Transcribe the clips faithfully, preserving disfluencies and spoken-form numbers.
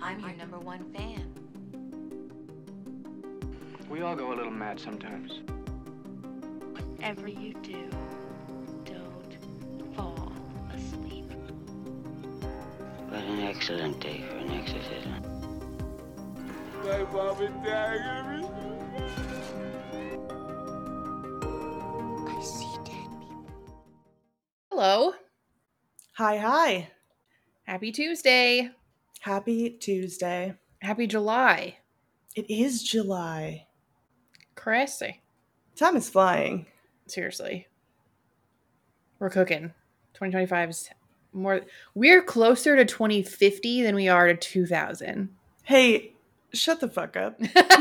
I'm your number one fan. We all go a little mad sometimes. Whatever you do, don't fall asleep. What an excellent day for an exorcism. My mom and dad are gonna I see dead people. Hello. Hi, hi. Happy Tuesday. Happy Tuesday. Happy July. It is July. Crazy. Time is flying. Seriously. We're cooking. twenty twenty-five is more. We're closer to twenty fifty than we are to two thousand. Hey, shut the fuck up.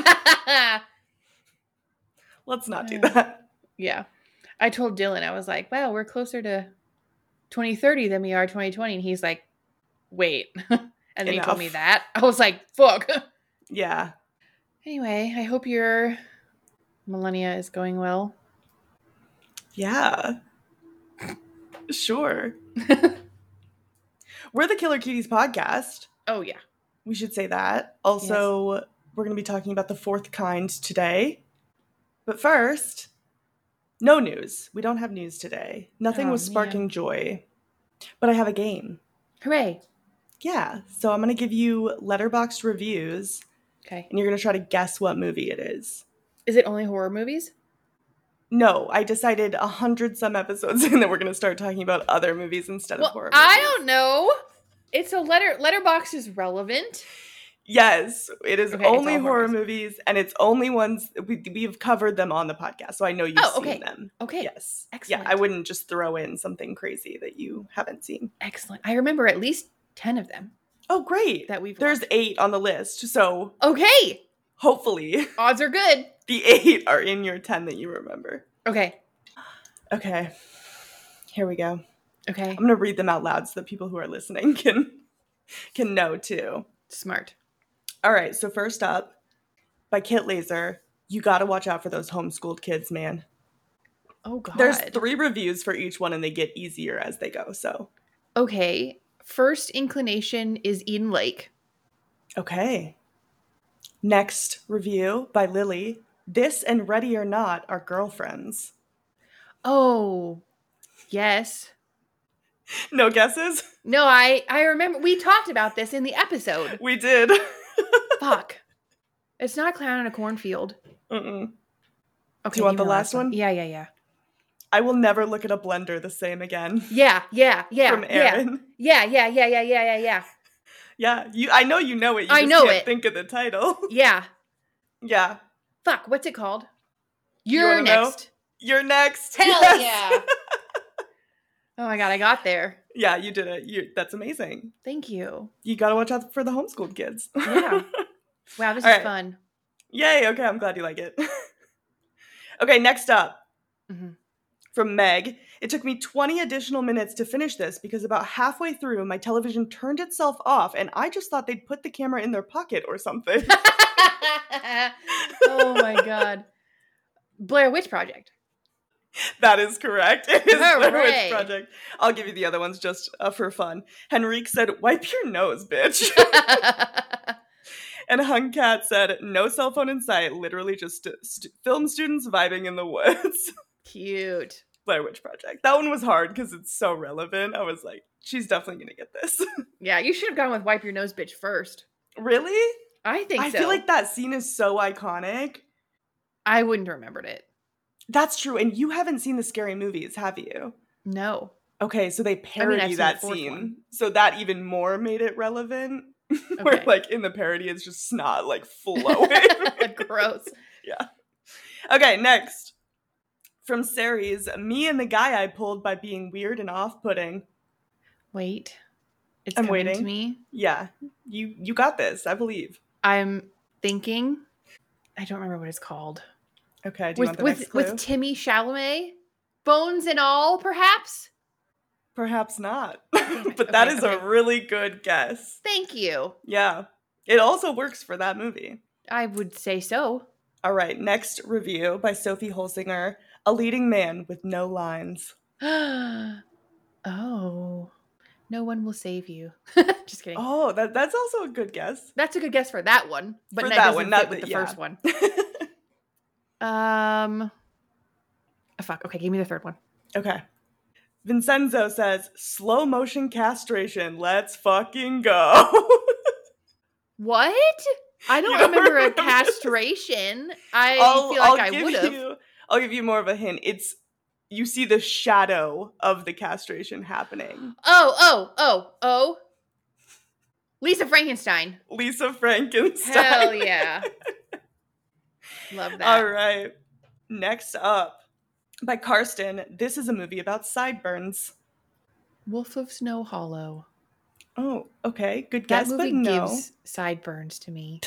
Let's not do that. Yeah. I told Dylan, I was like, wow, we're closer to twenty thirty than we are twenty twenty. And he's like, wait. And then Enough. he told me that. I was like, fuck. Yeah. Anyway, I hope your millennia is going well. Yeah. Sure. We're the Killer Cuties podcast. Oh, yeah. We should say that. Also, yes. We're going to be talking about the fourth kind today. But first, no news. We don't have news today. Nothing Oh, was sparking man. joy. But I have a game. Hooray. Yeah. So I'm going to give you Letterboxd reviews. Okay. And you're going to try to guess what movie it is. Is it only horror movies? No, I decided a hundred some episodes in that we're going to start talking about other movies instead well, of horror movies. I don't know. It's a letter. Letterboxd is relevant. Yes, it is Okay, only it's all horror horror movies, and it's only ones we we've covered them on the podcast, so I know you've Oh, seen okay. them. Okay. Yes. Excellent. Yeah, I wouldn't just throw in something crazy that you haven't seen. Excellent. I remember at least ten of them Oh, great. that we've There's watched. eight on the list, so Okay. hopefully Odds are good. the eight are in your ten that you remember. Okay. Okay. Here we go. Okay. I'm going to read them out loud so that people who are listening can can know too. Smart. All right, so first up, by Kit Laser, you got to watch out for those homeschooled kids, man. Oh, God. There's three reviews for each one, and they get easier as they go, so. Okay. First inclination is Eden Lake. Okay. Next review by Lily. This and Ready or Not are girlfriends. Oh, yes. No guesses? No, I, I remember. We talked about this in the episode. We did. Fuck. It's not a clown in a cornfield. Mm-mm. Okay. Do you want give the me last one? Yeah, yeah, yeah. I will never look at a blender the same again. Yeah, yeah, yeah. From Aaron. Yeah, yeah, yeah, yeah, yeah, yeah, yeah. Yeah, you. I know you know it. You I just know can't it. think of the title. Yeah. Yeah. Fuck, what's it called? You You're wanna know? next. You're next. Hell Yes. yeah. Oh my God, I got there. Yeah, you did it. You. That's amazing. Thank you. You gotta watch out for the homeschooled kids. Yeah. Wow, this All is right. fun. Yay, okay, I'm glad you like it. Okay, next up. Mm-hmm. From Meg. It took me twenty additional minutes to finish this because about halfway through, my television turned itself off, and I just thought they'd put the camera in their pocket or something. Oh my God. Blair Witch Project. That is correct. It is Blair Hooray. Witch Project. I'll give you the other ones just uh, for fun. Henrique said, wipe your nose, bitch. And Hungcat said, no cell phone in sight, literally just st- film students vibing in the woods. Cute. Blair Witch Project. That one was hard because it's so relevant. I was like, she's definitely going to get this. Yeah, you should have gone with Wipe Your Nose Bitch first. Really? I think I so. feel like that scene is so iconic. I wouldn't have remembered it. That's true. And you haven't seen the Scary Movies, have you? No. Okay, so they parody I've seen that the fourth scene. one. So that even more made it relevant. Where, Okay. like, in the parody, it's just snot, like, flowing. Gross. Yeah. Okay, next. From Ceres, me and the guy I pulled by being weird and off-putting. Wait. It's I'm coming waiting. to me. Yeah, you you got this, I believe. I'm thinking. I don't remember what it's called. Okay, do you With want the with next clue? with Timmy Chalamet, bones and all, perhaps. Perhaps not. Damn it. But that Okay, is okay. a really good guess. Thank you. Yeah. It also works for that movie. I would say so. All right, next review by Sophie Holsinger. A leading man with no lines. Oh. No one will save you. Just kidding. Oh, that that's also a good guess. That's a good guess for that one, but For that that doesn't one, fit not with the- the yeah. first one. Um, oh, fuck. Okay, give me the third one. Okay. Vincenzo says, slow motion castration. Let's fucking go. What? I don't You don't remember a remember this? castration. I I'll, feel like I'll I give would have. you. I'll give you more of a hint. It's you see the shadow of the castration happening. Oh, oh, oh, oh. Lisa Frankenstein. Lisa Frankenstein. Hell yeah. Love that. All right. Next up, by Karsten. This is a movie about sideburns. Wolf of Snow Hollow. Oh, okay. Good That guess, movie but no. gives sideburns to me.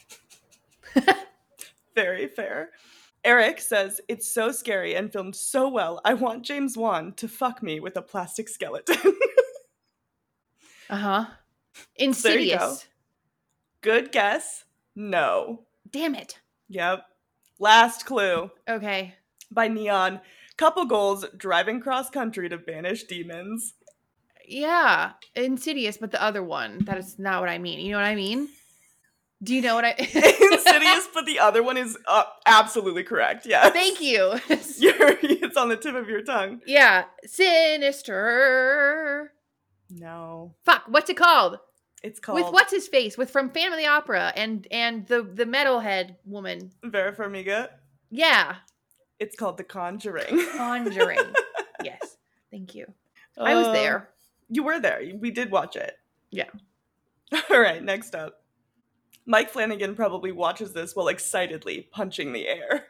Very fair. Eric says, it's so scary and filmed so well. I want James Wan to fuck me with a plastic skeleton. Uh-huh. There you go. Insidious. Good guess. No. Damn it. Yep. Last clue. Okay. By Neon. Couple goals driving cross country to banish demons. Yeah. Insidious, but the other one. That is not what I mean. You know what I mean? Do you know what I... Insidious, but the other one is uh, absolutely correct. Yes. Thank you. You're, it's on the tip of your tongue. Yeah. Sinister. No. Fuck. What's it called? It's called With what's his face? With from Phantom of the Opera and and the the metalhead woman. Vera Farmiga. Yeah. It's called The Conjuring. Conjuring. Yes. Thank you. I was Uh, there. You were there. We did watch it. Yeah. All right, next up. Mike Flanagan probably watches this while excitedly punching the air.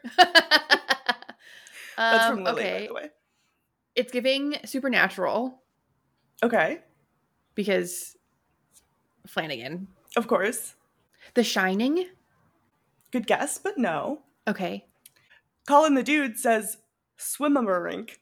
That's Um, from Lily, okay. by the way. It's giving Supernatural Okay, because Flanagan. of course. The Shining. Good guess, but no. Okay. Colin the Dude says swim-a-rink.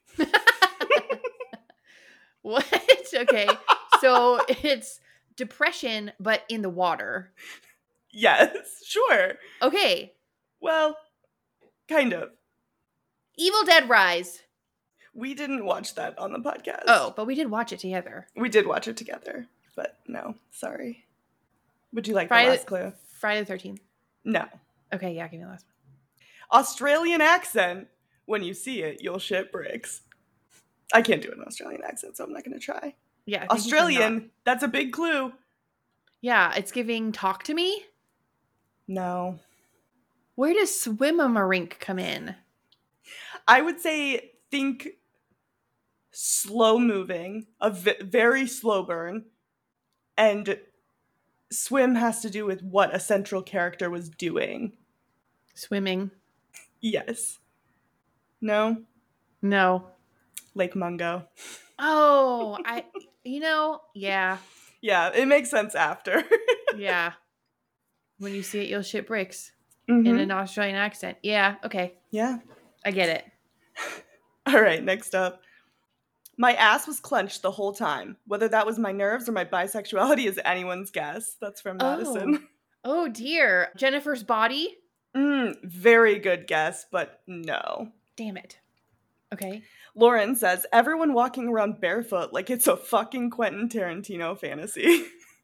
What? Okay. So it's depression, but in the water. Yes, sure. Okay. Well, kind of. Evil Dead Rise. We didn't watch that on the podcast. Oh, but we did watch it together. We did watch it together, but no, sorry. Would you like Friday, the last clue? Friday the thirteenth. No. Okay, yeah, give me the last one. Australian accent. When you see it, you'll shit bricks. I can't do an Australian accent, so I'm not going to try. Yeah. I think you should not. Australian, that's a big clue. Yeah, it's giving Talk to Me. No. Where does Swim-a-Marink come in? I would say think slow moving, a v- very slow burn, and swim has to do with what a central character was doing. Swimming. Yes. No? No. Lake Mungo. Oh, I, you know, yeah, Yeah, it makes sense after. yeah. When you see it, you'll shit bricks Mhm. in an Australian accent. Yeah, okay. Yeah. I get it. All right, next up. My ass was clenched the whole time. Whether that was my nerves or my bisexuality is anyone's guess. That's from Madison. Oh dear. Jennifer's Body? Mm, very good guess, but no. Damn it. Okay. Lauren says, everyone walking around barefoot like it's a fucking Quentin Tarantino fantasy.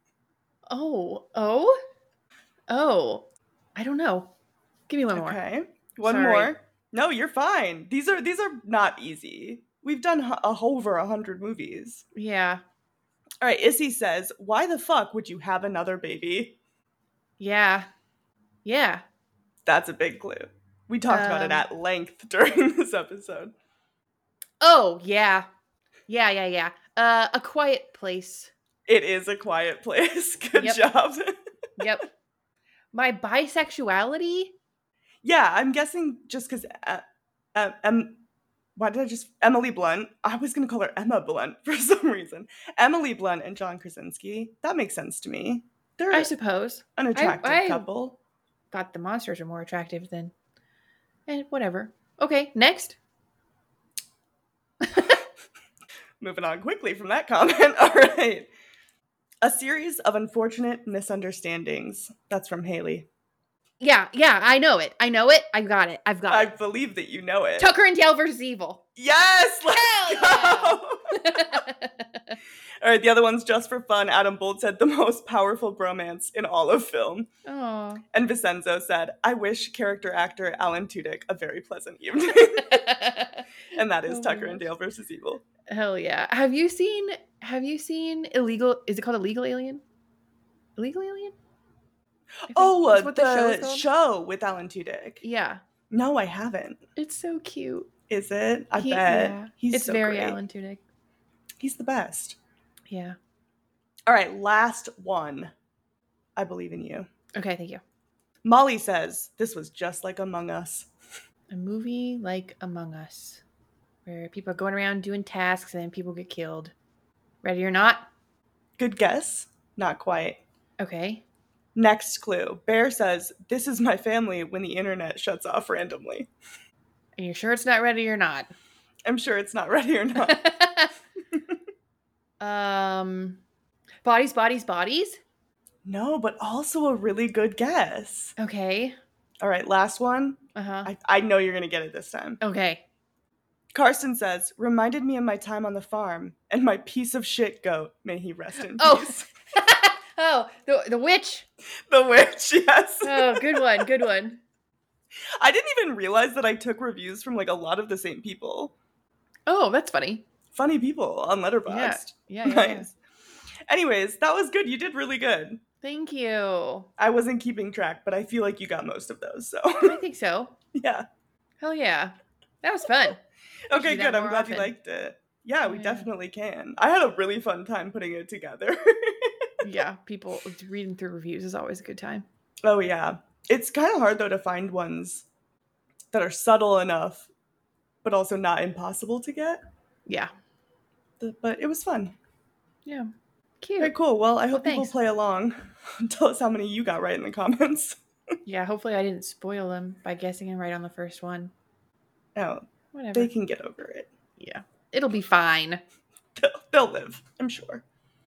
Oh, oh, oh. I don't know. Give me one more. Okay. One Sorry. more. No, you're fine. These are these are not easy. We've done h- a, over a hundred movies. Yeah. All right, Issy says, why the fuck would you have another baby? Yeah. Yeah. That's a big clue. We talked about it Um, at length during this episode. Oh, yeah. Yeah, yeah, yeah. Uh, A Quiet Place. It is A Quiet Place. Good Yep. job. Yep. My bisexuality? Yeah, I'm guessing just because uh, uh, um, why did I just Emily Blunt? I was gonna call her Emma Blunt for some reason. Emily Blunt and John Krasinski. That makes sense to me. They're I suppose. an attractive I- couple. Thought the monsters are more attractive than. Eh, whatever. Okay, next. Moving on quickly from that comment. All right. A series of unfortunate misunderstandings. That's from Haley. Yeah, yeah, I know it. I know it. I got it. I've got I it. believe that you know it. Tucker and Dale versus Evil. Yes, let's Hell go. All right, the other one's just for fun. Adam Bolt said the most powerful bromance in all of film. Oh. And Vincenzo said, I wish character actor Alan Tudyk a very pleasant evening. And that is Oh my Tucker and gosh. Dale versus Evil. Hell yeah. Have you seen have you seen Illegal is it called Illegal Alien? Illegal Alien? I think Oh, that's uh, what the, show is called? show with Alan Tudyk. Yeah. No, I haven't. It's so cute. Is it? I He- bet. yeah. He's it's so very great. Alan Tudyk. He's the best. Yeah. All right, last one. I believe in you. Okay, thank you. Molly says, this was just like Among Us. A movie like Among Us, where people are going around doing tasks and then people get killed. Ready or not? Good guess. Not quite. Okay. Next clue. Bear says, this is my family when the internet shuts off randomly. And you're sure it's not ready or not? I'm sure it's not ready or not. um, Bodies, Bodies, Bodies? No, but also a really good guess. Okay. All right, last one. Uh-huh. I, I know you're going to get it this time. Okay. Carson says, reminded me of my time on the farm and my piece of shit goat. May he rest in Oh. peace. Oh, the, the witch. The witch, yes. Oh, good one, good one. I didn't even realize that I took reviews from like a lot of the same people. Oh, that's funny. Funny people on Letterboxd. Yeah, yeah, yeah, yeah. Nice. Anyways, that was good. You did really good. Thank you. I wasn't keeping track, but I feel like you got most of those. So I think so. yeah. Hell yeah. That was fun. Okay, do that good. I'm more glad you often. liked it. Yeah, we Yeah. definitely can. I had a really fun time putting it together. Yeah, people reading through reviews is always a good time. Oh yeah. It's kind of hard though to find ones that are subtle enough, but also not impossible to get. Yeah. The- But it was fun. Yeah. Cute. Okay, cool. Well, I hope Well, people thanks. play along. Tell us how many you got right in the comments. Yeah, hopefully I didn't spoil them by guessing them right on the first one. No, Whatever. they can get over it. Yeah. It'll be fine. They'll, they'll live, I'm sure.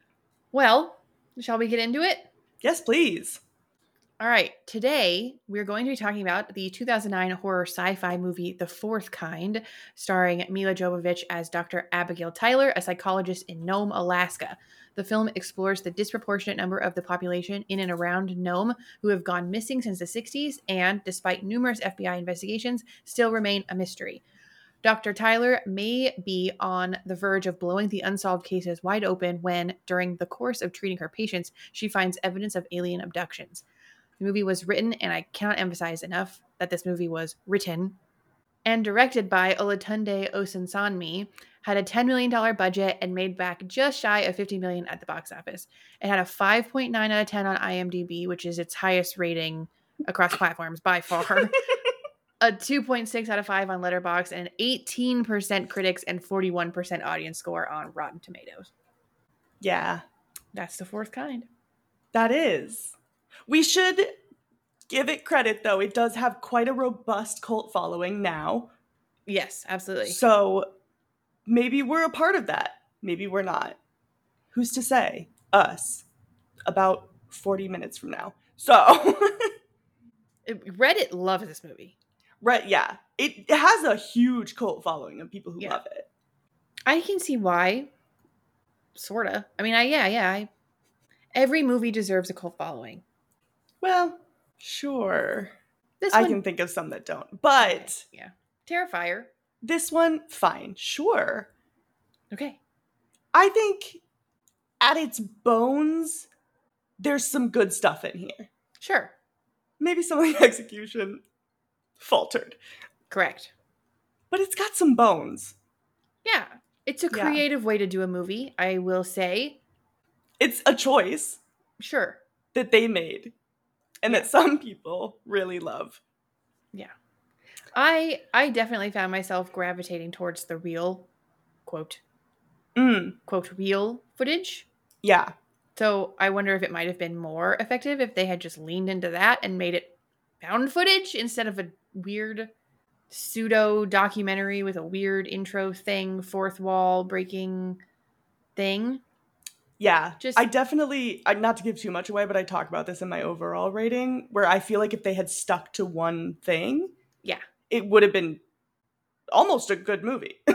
Well, shall we get into it? Yes, please. All right. Today, we're going to be talking about the two thousand nine horror sci-fi movie The Fourth Kind, starring Mila Jovovich as Doctor Abigail Tyler, a psychologist in Nome, Alaska. The film explores the disproportionate number of the population in and around Nome who have gone missing since the sixties and, despite numerous F B I investigations, still remain a mystery. Doctor Tyler may be on the verge of blowing the unsolved cases wide open when, during the course of treating her patients, she finds evidence of alien abductions. The movie was written, and I cannot emphasize enough that this movie was written and directed by Olatunde Osunsanmi, had a ten million dollars budget and made back just shy of fifty million dollars at the box office. It had a five point nine out of ten on IMDb, which is its highest rating across platforms by far. A two point six out of five on Letterboxd, and an eighteen percent critics and forty-one percent audience score on Rotten Tomatoes. Yeah, That's The Fourth Kind. that is. We should give it credit, though. It does have quite a robust cult following now. Yes, absolutely. So maybe we're a part of that. Maybe we're not. Who's to say? Us. About forty minutes from now. So, It- Reddit loves this movie. right, yeah. It, it has a huge cult following of people who Yeah. love it. I can see why. Sorta. I mean, I yeah, yeah. I, every movie deserves a cult following. Well, sure. This I one, can think of some that don't. But yeah. Terrifier. this one, fine, sure. Okay. I think at its bones, there's some good stuff in here. Sure. Maybe some of the execution faltered, Correct. but it's got some bones. Yeah. It's a Yeah. creative way to do a movie, I will say. It's a choice Sure. that they made and Yeah. that some people really love. Yeah. I I definitely found myself gravitating towards the real quote Mm, quote real footage. yeah. So I wonder if it might have been more effective if they had just leaned into that and made it found footage instead of a weird pseudo documentary with a weird intro thing, fourth wall breaking thing. Yeah. Just- I definitely, I- not to give too much away, but I talk about this in my overall rating, where I feel like if they had stuck to one thing, Yeah. it would have been almost a good movie.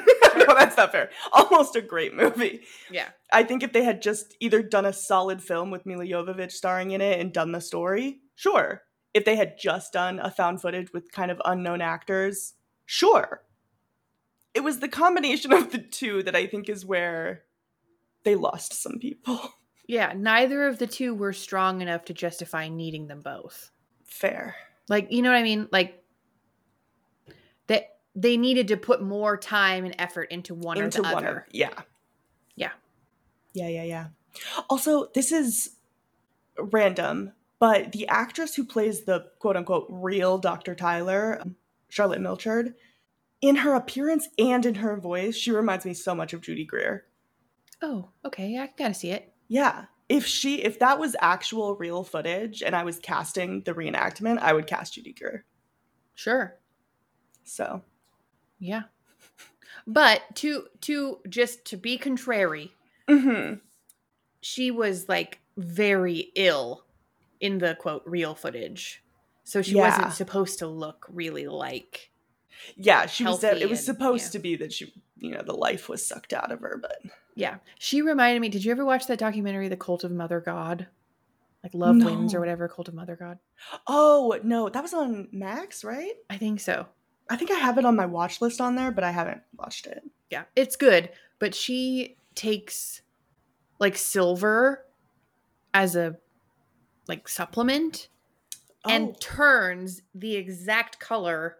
no, that's not fair. Almost a great movie. Yeah. I think if they had just either done a solid film with Mila Jovovich starring in it and done the story, sure. If they had just done a found footage with kind of unknown actors, sure. It was the combination of the two that I think is where they lost some people. Yeah, neither of the two were strong enough to justify needing them both. Fair. Like, you know what I mean? Like, they, they needed to put more time and effort into one Into or the one other. or, yeah. Yeah. Yeah, yeah, yeah. Also, this is random, but the actress who plays the quote-unquote real Doctor Tyler, Charlotte Milchard, in her appearance and in her voice, she reminds me so much of Judy Greer. Oh, okay. I can kind of see it. Yeah. If she, if that was actual real footage and I was casting the reenactment, I would cast Judy Greer. Sure. So. Yeah. But to, to just to be contrary, Mm-hmm. she was like very ill in the quote real footage. So she Yeah. wasn't supposed to look really like. Yeah, she was. Healthy It was and- supposed yeah. to be that she, you know, the life was sucked out of her, but Yeah. She reminded me, did you ever watch that documentary, The Cult of Mother God? Like Love No. Wins or whatever, Cult of Mother God? oh no, that was on Max, right? I think so. I think I have it on my watch list on there, but I haven't watched it. Yeah. It's good. But she takes like silver as a like supplement Oh, and turns the exact color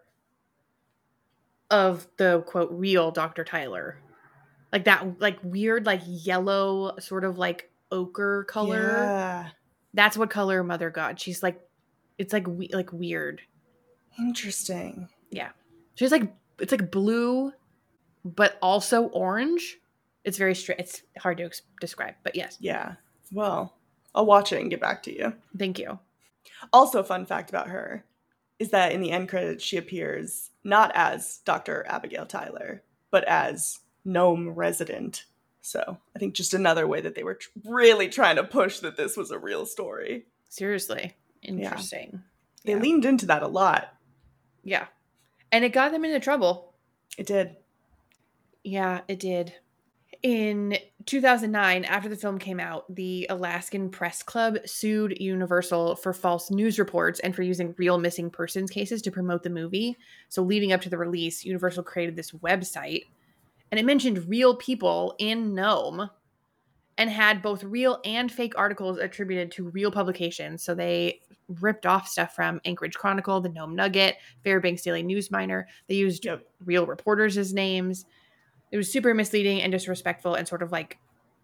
of the quote real Doctor Tyler. Like that like weird like yellow sort of like ochre color. yeah, That's what color Mother God. She's like it's like we- like weird. interesting. Yeah. She's like it's like blue but also orange. It's very straight. It's hard to ex- describe, but yes. Yeah. Well, I'll watch it and get back to you. Thank you. Also, fun fact about her is that in the end credits, she appears not as Doctor Abigail Tyler, but as Gnome resident. So I think just another way that they were tr- really trying to push that this was a real story. Seriously. Interesting. They Yeah. leaned into that a lot. Yeah. And it got them into trouble. It did. Yeah, it did. In two thousand nine, after the film came out, the Alaskan Press Club sued Universal for false news reports and for using real missing persons cases to promote the movie. So leading up to the release, Universal created this website, and it mentioned real people in Nome and had both real and fake articles attributed to real publications. So they ripped off stuff from Anchorage Chronicle, the Nome Nugget, Fairbanks Daily News Miner. They used Yep. real reporters as names. It was super misleading and disrespectful and sort of like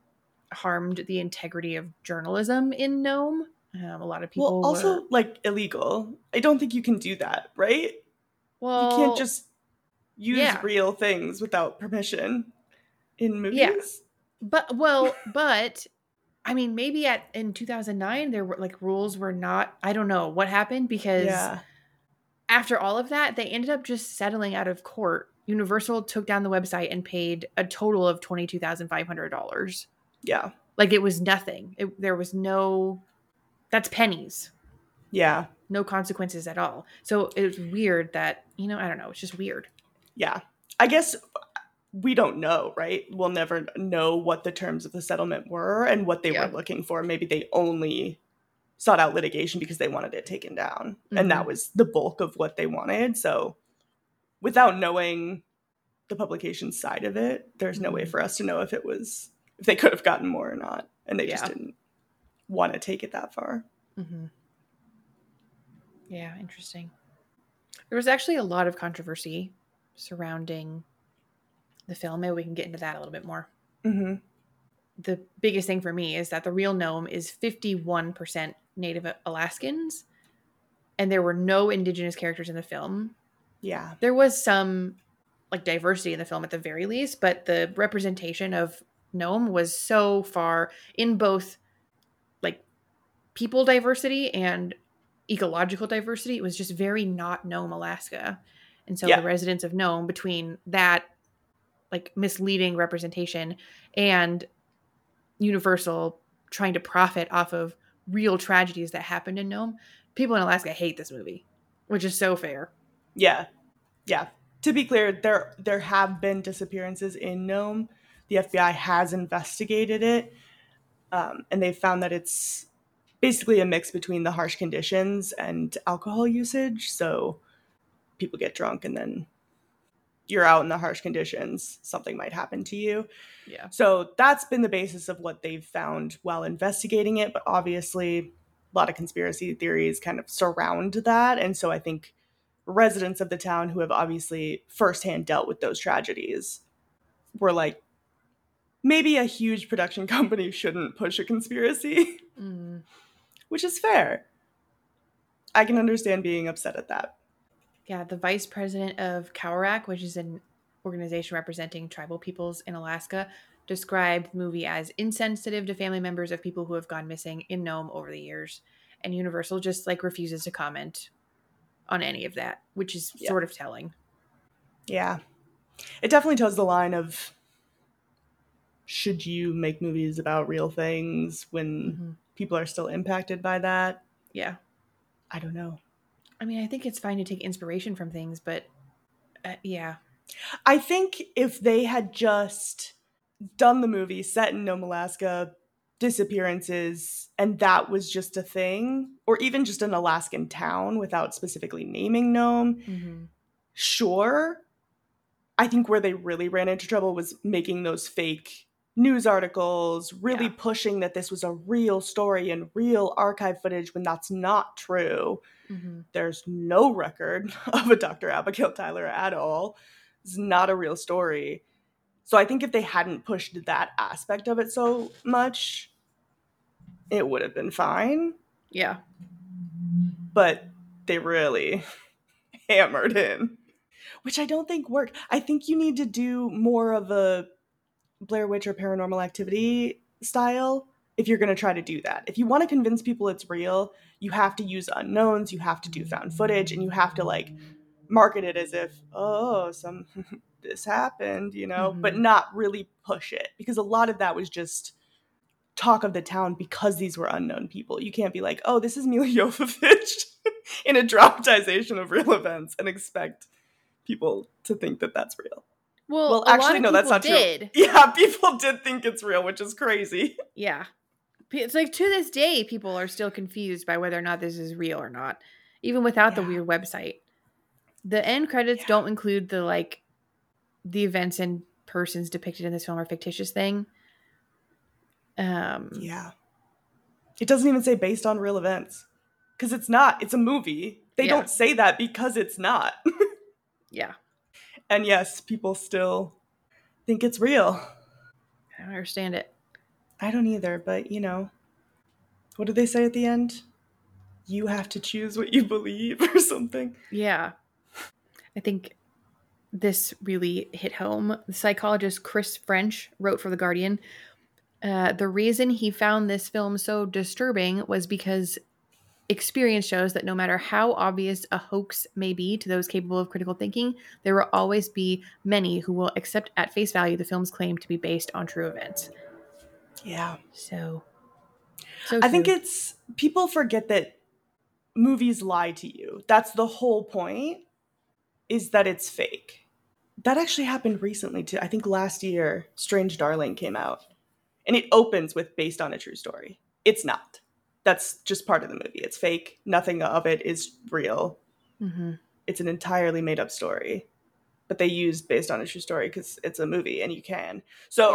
harmed the integrity of journalism in Nome. Um, a lot of people Well, also, were, like, illegal. I don't think you can do that, right? well, You can't just use yeah. real things without permission in movies. Yeah. But well, but I mean, maybe at in two thousand nine there were like rules were not. I don't know what happened because Yeah. after all of that, they ended up just settling out of court. Universal took down the website and paid a total of twenty-two thousand five hundred dollars. Yeah. Like it was nothing. It, there was no. That's pennies. Yeah. No consequences at all. So it was weird that you know I don't know. It's just weird. Yeah. I guess we don't know, right? We'll never know what the terms of the settlement were and what they Yeah. were looking for. Maybe they only sought out litigation because they wanted it taken down. And that Mhm. was the bulk of what they wanted. So without knowing the publication side of it, there's no way Mhm. for us to know if it was, if they could have gotten more or not. And they just Yeah. didn't want to take it that far. Mm-hmm. Yeah, interesting. There was actually a lot of controversy surrounding the film. Maybe we can get into that a little bit more. Mm-hmm. The biggest thing for me is that the real Nome is fifty-one percent Native Alaskans, and there were no indigenous characters in the film. Yeah. There was some like diversity in the film at the very least, but the representation of Nome was so far in both like people diversity and ecological diversity. It was just very not Nome, Alaska. And so Yeah. the residents of Nome, between that like misleading representation and Universal trying to profit off of real tragedies that happened in Nome, people in Alaska hate this movie, which is so fair. Yeah. Yeah. to be clear, there there have been disappearances in Nome. The F B I has investigated it, um, and they've found that it's basically a mix between the harsh conditions and alcohol usage. So people get drunk and then you're out in the harsh conditions, something might happen to you. Yeah. So that's been the basis of what they've found while investigating it. But obviously, a lot of conspiracy theories kind of surround that. And so I think residents of the town who have obviously firsthand dealt with those tragedies were like, maybe a huge production company shouldn't push a conspiracy, Mm. which is fair. I can understand being upset at that. Yeah, the vice president of Cowrack, which is an organization representing tribal peoples in Alaska, described the movie as insensitive to family members of people who have gone missing in Nome over the years. And Universal just like refuses to comment on any of that, which is Yeah. sort of telling. Yeah. It definitely toes the line of, should you make movies about real things when Mhm. people are still impacted by that? Yeah. I don't know. I mean, I think it's fine to take inspiration from things, but uh, yeah. I think if they had just done the movie set in Nome, Alaska, disappearances, and that was just a thing, or even just an Alaskan town without specifically naming Nome, Mm-hmm. sure. I think where they really ran into trouble was making those fake news articles, really Yeah. pushing that this was a real story and real archive footage when that's not true. Mm-hmm. There's no record of a Doctor Abigail Tyler at all. It's not a real story. So I think if they hadn't pushed that aspect of it so much, it would have been fine. Yeah. But they really hammered in, which I don't think worked. I think you need to do more of a Blair Witch or Paranormal Activity style if you're going to try to do that. If you want to convince people it's real, you have to use unknowns, you have to do found footage, and you have to like market it as if, oh, some this happened, you know, Mhm. but not really push it, because a lot of that was just talk of the town because these were unknown people. You can't be like, oh, this is Mila Jovovich in a dramatization of real events and expect people to think that that's real. Well, Well, a actually, lot of no, that's people not did. true. Yeah, people did think it's real, which is crazy. Yeah. P- It's like to this day, people are still confused by whether or not this is real or not, even without the Yeah. weird website. The end credits Yeah. don't include the like the events and persons depicted in this film are fictitious thing. Um, Yeah. It doesn't even say based on real events, because it's not. It's a movie. They Yeah. don't say that because it's not. yeah. And yes, people still think it's real. I don't understand it. I don't either, but you know, what do they say at the end? You have to choose what you believe or something. Yeah. I think this really hit home. The psychologist Chris French wrote for The Guardian, uh, the reason he found this film so disturbing was because experience shows that no matter how obvious a hoax may be to those capable of critical thinking, there will always be many who will accept at face value the film's claim to be based on true events. Yeah. So, so I think true. it's, people forget that movies lie to you. That's the whole point, is that it's fake. That actually happened recently too. I think last year, Strange Darling came out. And it opens with based on a true story. It's not. That's just part of the movie. It's fake. Nothing of it is real. Mm-hmm. It's an entirely made up story. But they used based on a true story because it's a movie and you can. So,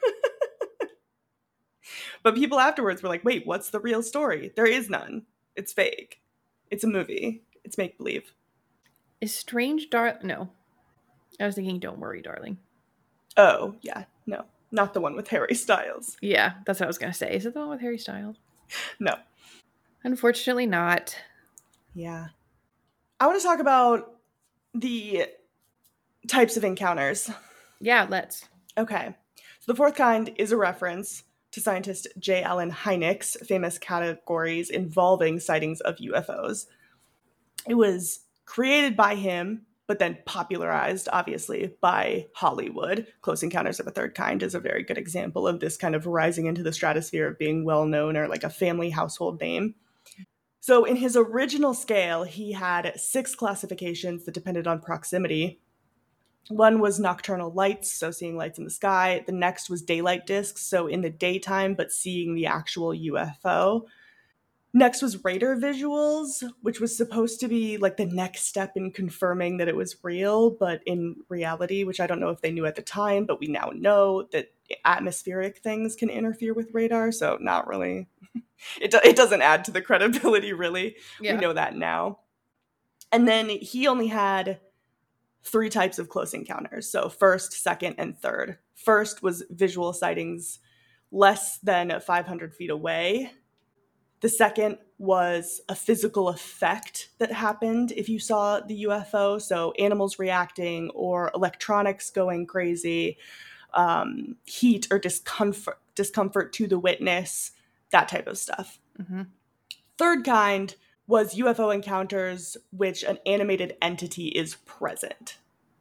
but people afterwards were like, wait, what's the real story? There is none. It's fake. It's a movie. It's make-believe. Is Strange Dar? No. I was thinking Don't Worry, Darling. Oh, yeah. No. Not the one with Harry Styles. Yeah, that's what I was going to say. Is it the one with Harry Styles? No. Unfortunately not. Yeah. I want to talk about the types of encounters. Yeah, let's. Okay. So the fourth kind is a reference to scientist J. Allen Hynek's famous categories involving sightings of U F Os. It was created by him, but then popularized, obviously, by Hollywood. Close Encounters of a Third Kind is a very good example of this kind of rising into the stratosphere of being well-known or like a family household name. So in his original scale, he had six classifications that depended on proximity. One was nocturnal lights, so seeing lights in the sky. The next was daylight discs, so in the daytime, but seeing the actual U F O. Next was radar visuals, which was supposed to be like the next step in confirming that it was real, but in reality, which I don't know if they knew at the time, but we now know that atmospheric things can interfere with radar, so not really. It, do- it doesn't add to the credibility, really. Yeah. We know that now. And then he only had three types of close encounters. So first, second, and third. First was visual sightings less than five hundred feet away. The second was a physical effect that happened if you saw the U F O. So animals reacting or electronics going crazy, um, heat or discomfort, discomfort to the witness, that type of stuff. Mm-hmm. Third kind was U F O encounters which an animated entity is present.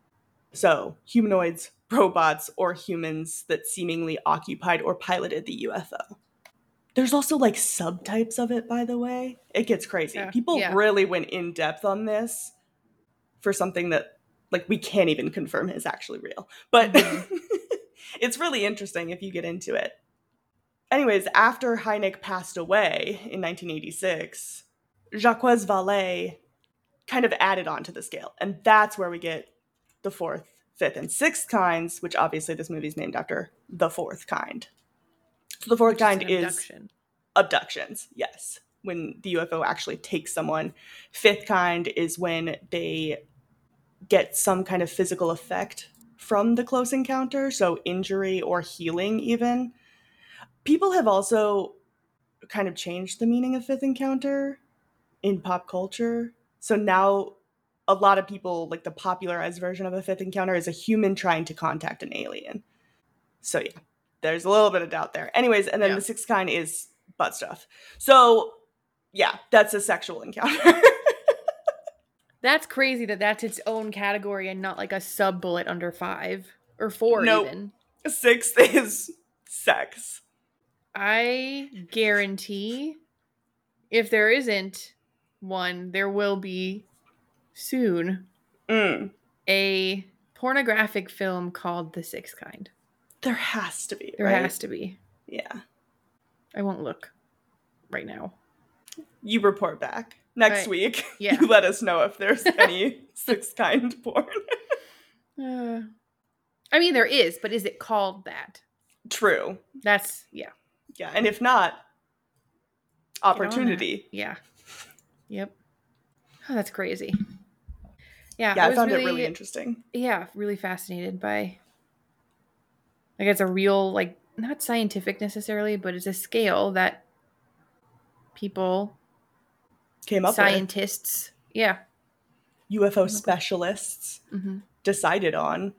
So humanoids, robots, or humans that seemingly occupied or piloted the U F O. There's also like subtypes of it, by the way. It gets crazy. Yeah, People yeah. really went in depth on this for something that like we can't even confirm is actually real. But Mm-hmm. it's really interesting if you get into it. Anyways, after Hynek passed away in nineteen eighty-six, Jacques Vallée kind of added on to the scale. And that's where we get the fourth, fifth, and sixth kinds, which obviously this movie's named after the fourth kind. So the fourth Which kind an is abduction. abductions, yes. When the U F O actually takes someone. Fifth kind is when they get some kind of physical effect from the close encounter, so injury or healing even. People have also kind of changed the meaning of fifth encounter in pop culture. So now a lot of people, like the popularized version of a fifth encounter is a human trying to contact an alien. So yeah, there's a little bit of doubt there. Anyways, and then Yeah. the sixth kind is butt stuff. So yeah, that's a sexual encounter. That's crazy that that's its own category and not like a sub bullet under five or four Nope. even. Sixth is sex. I guarantee if there isn't one, there will be soon Mm. a pornographic film called The Sixth Kind. There has to be, There right? has to be. Yeah. I won't look right now. You report back next Right. week. Yeah. You let us know if there's any sixth kind porn. Uh, I mean, there is, but is it called that? True. That's, yeah. Yeah. And if not, on opportunity. Yeah. Yep. Oh, that's crazy. Yeah, Yeah, I, was found it really interesting. Yeah, really fascinated by, like, it's a real, like, not scientific necessarily, but it's a scale that people, Came up with scientists, yeah. U F O specialists hmm decided on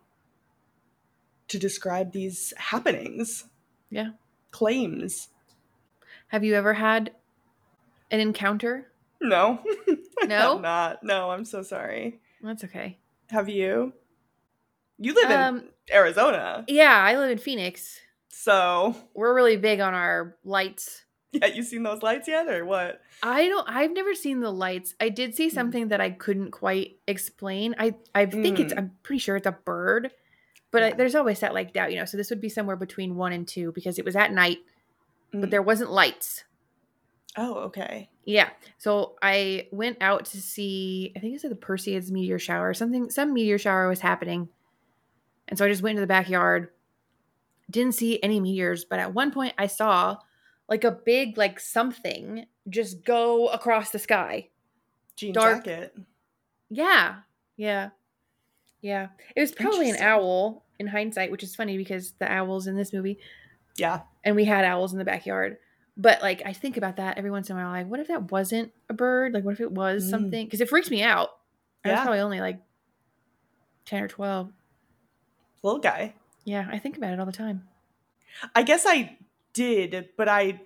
to describe these happenings, Yeah. claims. Have you ever had an encounter? No. I No? have not. No, I'm so sorry. That's okay. Have you? You live Um, in Arizona, Yeah, I live in Phoenix. so We're really big on our lights. yeah, you seen those lights yet, or what? I don't. I've never seen the lights. I did see something that I couldn't quite explain. I I think it's. Mm. I'm pretty sure it's a bird, but I, Yeah. there's always that like doubt, you know. So this would be somewhere between one and two because it was at night, but Mm. there wasn't lights. Oh, okay. Yeah. So I went out to see. I think it was the Perseids meteor shower. Something. Some meteor shower was happening, and so I just went into the backyard. Didn't see any meteors, but at one point I saw like a big like something just go across the sky. Jean Dark. jacket. Yeah. Yeah. Yeah. It was probably an Interesting. owl in hindsight, which is funny because the owls in this movie, Yeah. and we had owls in the backyard. But like I think about that every once in a while, like what if that wasn't a bird? Like what if it was Mm. something? Because it freaks me out. I was Yeah. probably only like ten or twelve. Little guy. Yeah, I think about it all the time. I guess I did, but I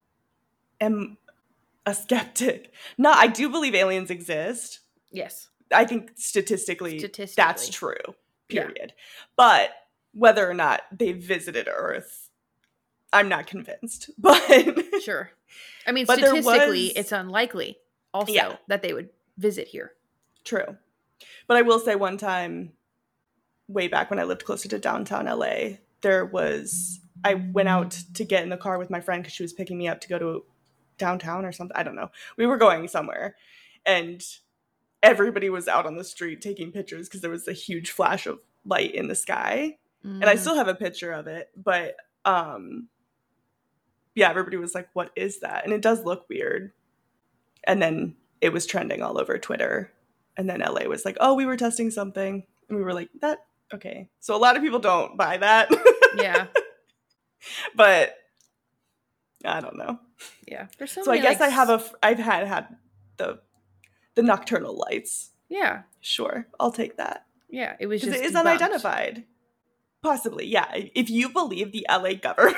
am a skeptic. No, I do believe aliens exist. Yes. I think statistically, Statistically. that's true. Yeah. Period. But whether or not they visited Earth, I'm not convinced. But Sure. I mean, But there statistically, was- it's unlikely also Yeah. that they would visit here. true. But I will say one time way back when I lived closer to downtown L A, there was, I went out to get in the car with my friend because she was picking me up to go to downtown or something. I don't know. We were going somewhere. And everybody was out on the street taking pictures because there was a huge flash of light in the sky. Mm. And I still have a picture of it. But um, yeah, everybody was like, what is that? And it does look weird. And then it was trending all over Twitter. And then L A was like, oh, we were testing something. And we were like, that, okay. So a lot of people don't buy that. Yeah. But I don't know. Yeah. There's so, so many, I guess like, I have a, I've had, had the, the nocturnal lights. Yeah. Sure. I'll take that. Yeah. It was just, it is debunked. Unidentified. Possibly. Yeah. If you believe the L A government.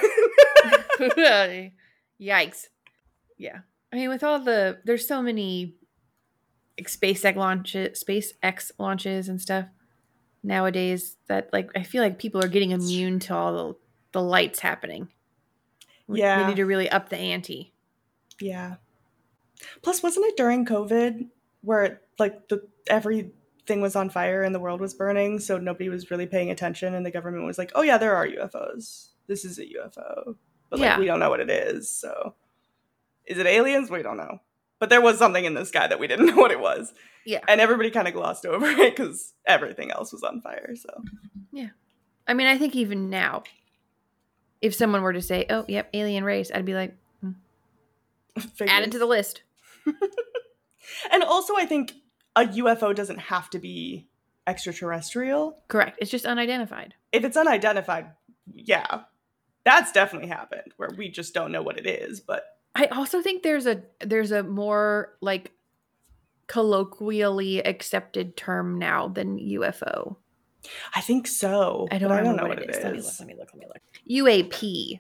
Yikes. Yeah. I mean, with all the, there's so many like SpaceX launches, SpaceX launches and stuff nowadays that like I feel like people are getting immune to all the, the lights happening. We, yeah, we need to really up the ante. Yeah. Plus, wasn't it during COVID where like the everything was on fire and the world was burning, so nobody was really paying attention, and the government was like, "Oh yeah, there are U F Os. This is a U F O, but like yeah. we don't know what it is. So, is it aliens? We don't know." But there was something in the sky that we didn't know what it was. Yeah. And everybody kind of glossed over it because everything else was on fire. So. Yeah. I mean, I think even now, if someone were to say, oh, yep, alien race, I'd be like, hmm. add it to the list. And also, I think a U F O doesn't have to be extraterrestrial. Correct. It's just unidentified. If it's unidentified, yeah. That's definitely happened where we just don't know what it is, but. I also think there's a there's a more like colloquially accepted term now than U F O. I think so. I don't, I don't know, know what, what it it is. is. Let me look. Let me look. Let me look. U A P,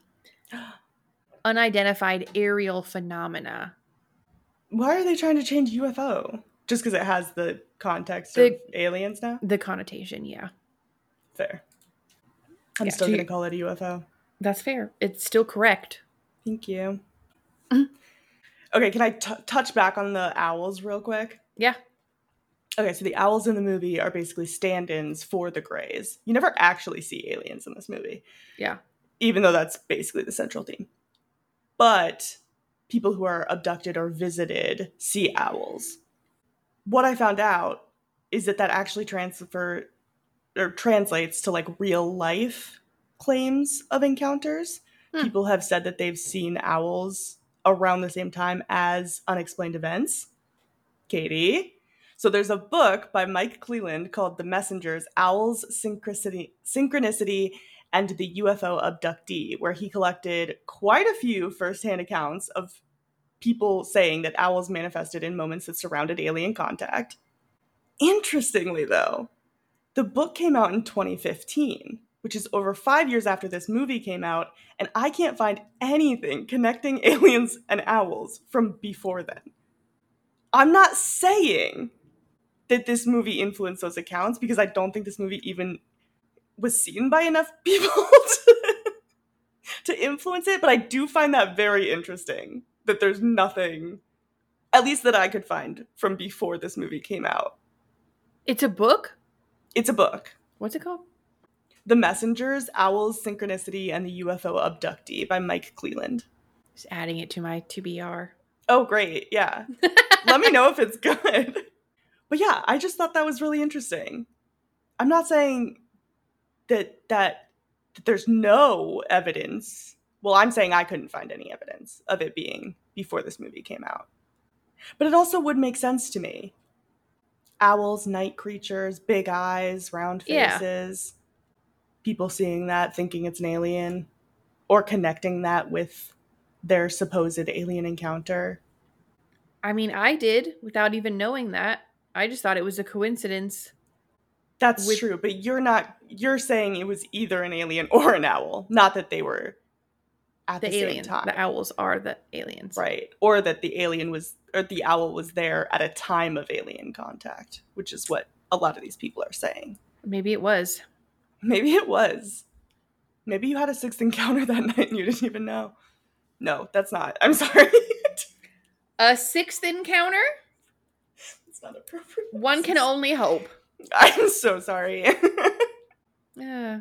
unidentified aerial phenomena. Why are they trying to change U F O? Just because it has the context the, of aliens now? The connotation, yeah. Fair. I'm yeah, still so going to call it a U F O. That's fair. It's still correct. Thank you. Okay, can I t- touch back on the owls real quick? Yeah. Okay, so the owls in the movie are basically stand-ins for the Greys. You never actually see aliens in this movie. Yeah. Even though that's basically the central theme. But people who are abducted or visited see owls. What I found out is that that actually transfer or translates to like real life claims of encounters. Hmm. People have said that they've seen owls around the same time as unexplained events. Katie. So there's a book by Mike Cleland called The Messengers, Owls, Synchronicity, Synchronicity, and the U F O Abductee, where he collected quite a few firsthand accounts of people saying that owls manifested in moments that surrounded alien contact. Interestingly, though, the book came out in twenty fifteen, which is over five years after this movie came out, and I can't find anything connecting aliens and owls from before then. I'm not saying that this movie influenced those accounts, because I don't think this movie even was seen by enough people to, to influence it, but I do find that very interesting, that there's nothing, at least that I could find, from before this movie came out. It's a book? It's a book. What's it called? The Messengers, Owls, Synchronicity, and the U F O Abductee by Mike Cleland. Just adding it to my T B R. Oh, great. Yeah. Let me know if it's good. But yeah, I just thought that was really interesting. I'm not saying that, that that there's no evidence. Well, I'm saying I couldn't find any evidence of it being before this movie came out. But it also would make sense to me. Owls, night creatures, big eyes, round faces. Yeah. People seeing that, thinking it's an alien, or connecting that with their supposed alien encounter. I mean, I did without even knowing that. I just thought it was a coincidence. That's with- true, but you're not, you're saying it was either an alien or an owl, not that they were at the, the same alien. time. The owls are the aliens. Right. Or that the alien was, or the owl was there at a time of alien contact, which is what a lot of these people are saying. Maybe it was. Maybe it was. Maybe you had a sixth encounter that night and you didn't even know. No, that's not. I'm sorry. A sixth encounter? It's not appropriate. One can only hope. I'm so sorry. Yeah.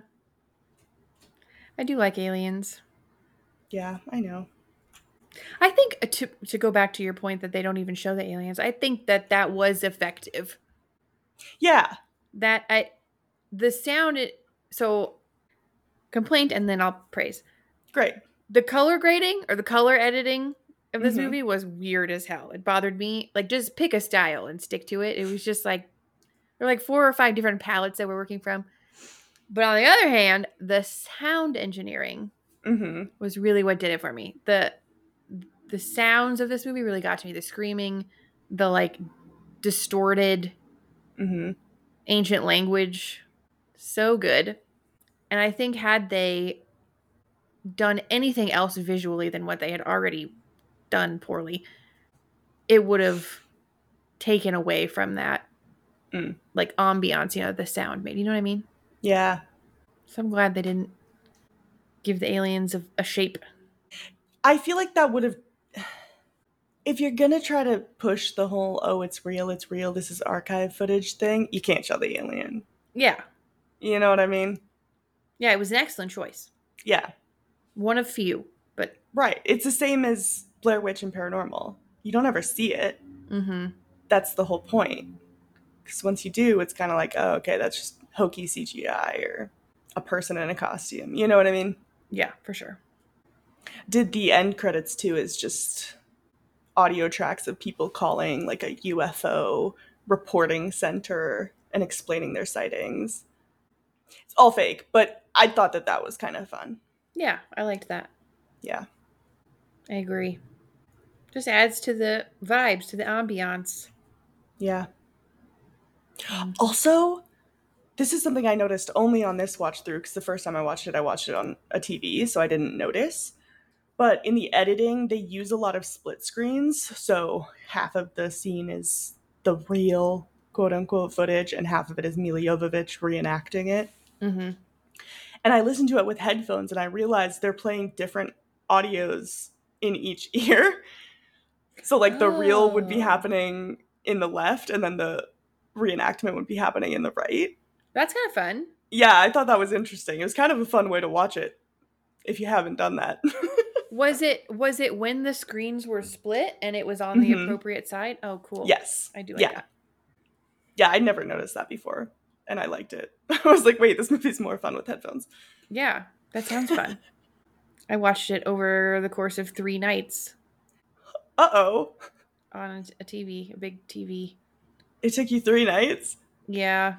I do like Aliens. Yeah, I know. I think uh, to to go back to your point that they don't even show the aliens. I think that that was effective. Yeah. That I the sound it, so complaint and then I'll praise. Great. The color grading or the color editing of this Mhm. movie was weird as hell. It bothered me. Like, just pick a style and stick to it. It was just like there were like four or five different palettes that we're working from. But on the other hand, the sound engineering Mm-hmm. was really what did it for me. The the sounds of this movie really got to me. The screaming, the like distorted Mm-hmm. ancient language. So good. And I think had they done anything else visually than what they had already done poorly, it would have taken away from that Mm. like ambiance, you know, the sound made. You know what I mean? Yeah. So I'm glad they didn't give the aliens a, a shape. I feel like that would have, if you're gonna try to push the whole, oh, it's real, it's real, this is archive footage thing, you can't show the alien. Yeah. You know what I mean? Yeah, it was an excellent choice. Yeah. One of few, but Right. It's the same as Blair Witch and Paranormal. You don't ever see it. mm-hmm. That's the whole point. Because once you do, it's kind of like, oh, okay, that's just hokey C G I or a person in a costume. You know what I mean? Yeah, for sure. Did the end credits too is just audio tracks of people calling like a U F O reporting center and explaining their sightings. It's all fake, but I thought that that was kind of fun. Yeah, I liked that. Yeah. I agree. Just adds to the vibes, to the ambiance. Yeah. Um, Also, this is something I noticed only on this watch through, because the first time I watched it, I watched it on a T V, so I didn't notice. But in the editing, they use a lot of split screens, so half of the scene is the real quote-unquote footage, and half of it is Milla Jovovich reenacting it. mm-hmm. And I listened to it with headphones, and I realized they're playing different audios in each ear. So, like, the real would be Oh. happening in the left, and then the reenactment would be happening in the right. That's kind of fun. Yeah, I thought that was interesting. It was kind of a fun way to watch it, if you haven't done that. Was it was it when the screens were split and it was on the Mhm. appropriate side? Oh, cool. Yes. I do like Yeah. that. Yeah, I'd never noticed that before, and I liked it. I was like, wait, this movie's more fun with headphones. Yeah, that sounds fun. I watched it over the course of three nights Uh-oh. on a T V, a big T V. It took you three nights? Yeah.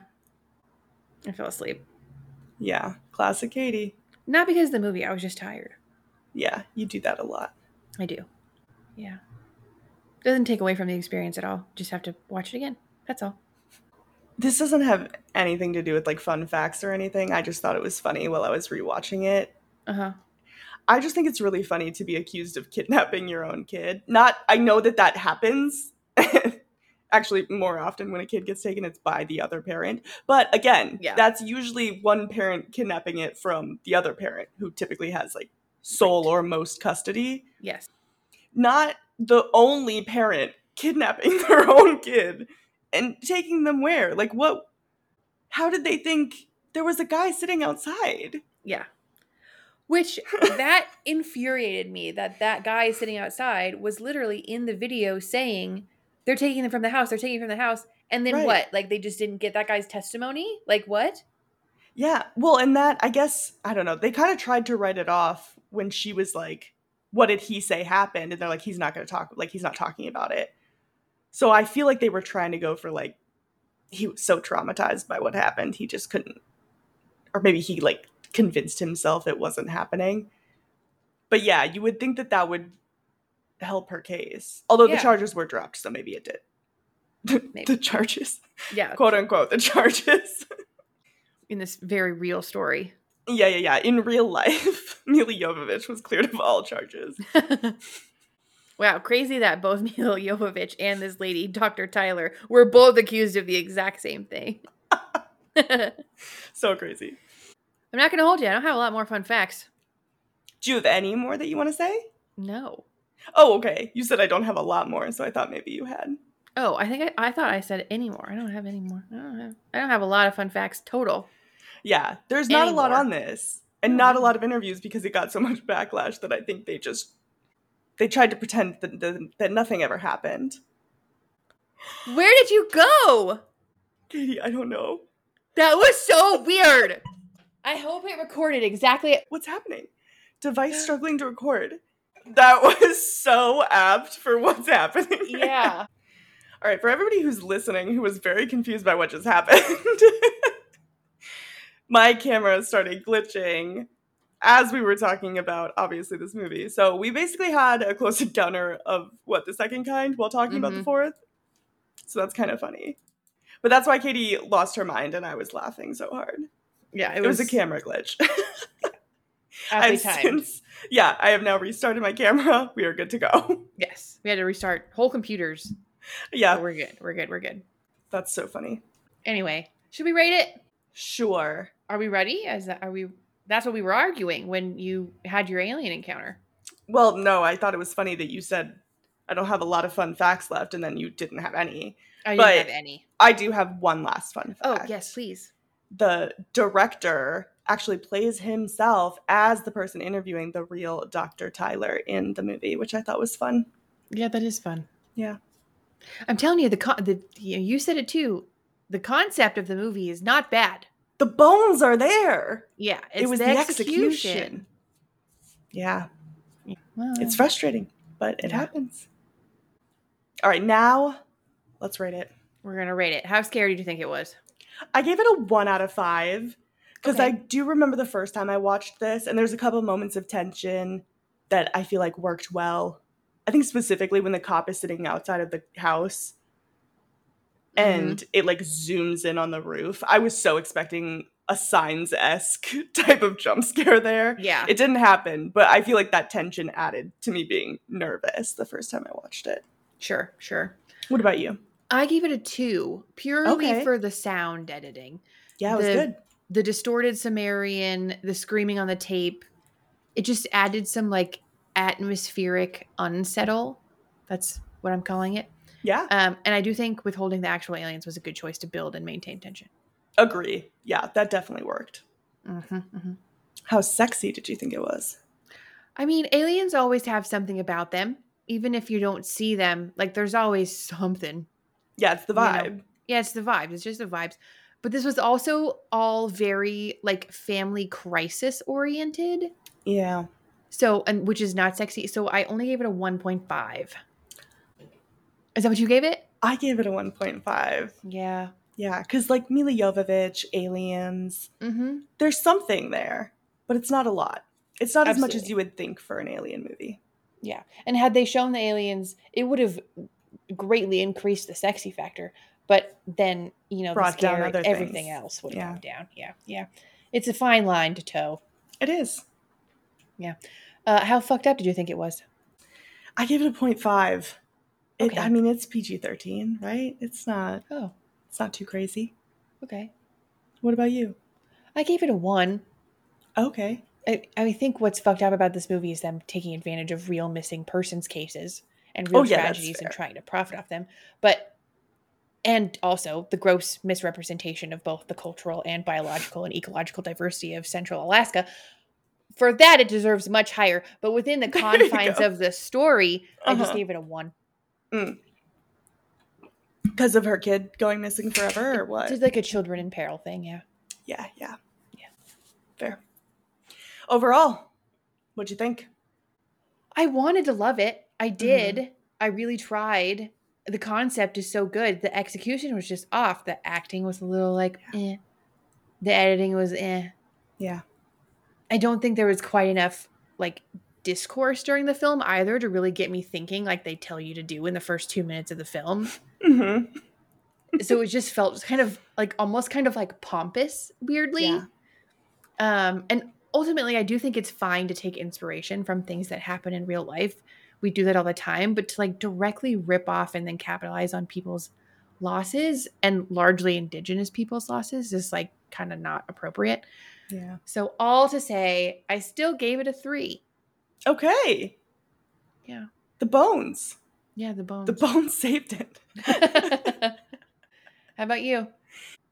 I fell asleep. Yeah, classic Katie. Not because of the movie, I was just tired. Yeah, you do that a lot. I do. Yeah. Doesn't take away from the experience at all. Just have to watch it again. That's all. This doesn't have anything to do with like fun facts or anything. I just thought it was funny while I was rewatching it. Uh-huh. I just think it's really funny to be accused of kidnapping your own kid. Not, I know that that happens. Actually, more often when a kid gets taken, it's by the other parent. But again, Yeah. that's usually one parent kidnapping it from the other parent, who typically has like sole or most custody. Yes. Not the only parent kidnapping their own kid and taking them where? Like, what? How did they think there was a guy sitting outside? Yeah. Which, that infuriated me, that that guy sitting outside was literally in the video saying, they're taking them from the house, they're taking them from the house. And then Right. what? Like, they just didn't get that guy's testimony? Like, what? Yeah, well, and that, I guess, I don't know, they kind of tried to write it off when she was like, what did he say happened? And they're like, he's not going to talk, like, he's not talking about it. So I feel like they were trying to go for, like, he was so traumatized by what happened, he just couldn't, or maybe he, like, convinced himself it wasn't happening. But yeah, you would think that that would help her case. Although Yeah. the charges were dropped, so maybe it did. Maybe. The charges. Yeah. Quote unquote, the charges. In this very real story. Yeah, yeah, yeah. In real life, Milla Jovovich was cleared of all charges. Wow, crazy that both Milla Jovovich and this lady, Doctor Tyler, were both accused of the exact same thing. I'm So crazy. not going to hold you. I don't have a lot more fun facts. Do you have any more that you want to say? No. Oh, okay. You said I don't have a lot more, so I thought maybe you had. Oh, I think I, I thought I said any more. I don't have any more. I don't have. I don't have a lot of fun facts total. Yeah, there's not a lot Anymore. on this, and not a lot of interviews because it got so much backlash that I think they just they tried to pretend that that, that nothing ever happened. Where did you go? Katie, I don't know That was so weird. I hope it recorded exactly. what's happening. Device struggling to record. That was so apt for what's happening. Yeah. All right, for everybody who's listening who was very confused by what just happened, my camera started glitching as we were talking about, obviously, this movie. So we basically had a close encounter of, what, the second kind while talking about the Mhm. fourth? So that's kind of funny. But that's why Katie lost her mind and I was laughing so hard. Yeah, It was a camera glitch. aptly I've timed. since, yeah, I have now restarted my camera. We are good to go. Yes. We had to restart whole computers. Yeah, But we're good. We're good. We're good. that's so funny. Anyway, should we rate it? Sure. Are we ready? As that, are we? That's what we were arguing when you had your alien encounter. Well, no, I thought it was funny that you said I don't have a lot of fun facts left, and then you didn't have any. I didn't But- have any. I do have one last fun Oh, fact. yes, please. The director actually plays himself as the person interviewing the real Doctor Tyler in the movie, which I thought was fun. Yeah, that is fun. Yeah. I'm telling you, the con- the you, know, you said it too. The concept of the movie is not bad. The bones are there. Yeah, it's it was the, the, execution. execution. Yeah. Well, It's frustrating, but it Yeah. happens. All right, now let's rate it. we're gonna rate it. How scary do you think it was? I gave it a one out of five because I Okay. do remember the first time I watched this, and there's a couple moments of tension that I feel like worked well. I think specifically when the cop is sitting outside of the house and it like zooms in on the roof. I was so expecting a Signs-esque type of jump scare there. Yeah. It didn't happen, but I feel like that tension added to me being nervous the first time I watched it. Sure, sure. What about you? I gave it a two purely Okay. for the sound editing. Yeah, it was The- good. The distorted Sumerian, the screaming on the tape, it just added some like atmospheric unsettle. That's what I'm calling it. Yeah, Um, and I do think withholding the actual aliens was a good choice to build and maintain tension. agree. Yeah, that definitely worked. Mm-hmm, mm-hmm. How sexy did you think it was? I mean, aliens always have something about them, even if you don't see them. Like, there's always something. Yeah, it's the You know. vibe. Yeah, it's the vibes. It's just the vibes. But this was also all very like family crisis oriented. Yeah. So, and which is not sexy. So I only gave it a one point five. Is that what you gave it? I gave it a one point five. Yeah. Yeah, because like Mila Jovovich, Aliens, Mm-hmm. there's something there, but it's not a lot. It's not as much as Absolutely. you would think for an alien movie. Yeah. And had they shown the aliens, it would have greatly increased the sexy factor. But then, you know, the Brought down scary, other everything things. else would have Yeah. come down. Yeah. Yeah. It's a fine line to toe. It is. Uh, how fucked up did you think it was? I gave it a point five. It, Okay. I mean, it's P G thirteen, right? It's not. Oh, It's not too crazy. okay. What about you? I gave it a one. Okay. I, I think what's fucked up about this movie is them taking advantage of real missing persons cases and real Oh, yeah, that's tragedies and fair. trying to profit off them. But, and also the gross misrepresentation of both the cultural and biological and ecological diversity of Central Alaska. For that, it deserves much higher. But within the There you confines go. of the story, I just Uh-huh. gave it a one. Because of her kid going missing forever, or what? It's like a children in peril thing, yeah. Yeah, yeah. Yeah. Fair. Overall, what'd you think? I wanted to love it. I Mm-hmm. did. I really tried. The concept is so good. The execution was just off. The acting was a little like, eh. The editing was eh. Yeah. I don't think there was quite enough like discourse during the film either to really get me thinking like they tell you to do in the first two minutes of the film. Mm-hmm. So it just felt kind of like almost kind of like pompous, weirdly. Yeah. Um, and ultimately, I do think it's fine to take inspiration from things that happen in real life. We do that all the time, but to like directly rip off and then capitalize on people's losses and largely indigenous people's losses is like kind of not appropriate. Yeah. So all to say, I still gave it a three. Okay. Yeah. The bones. Yeah, the bones. The bones saved it. How about you?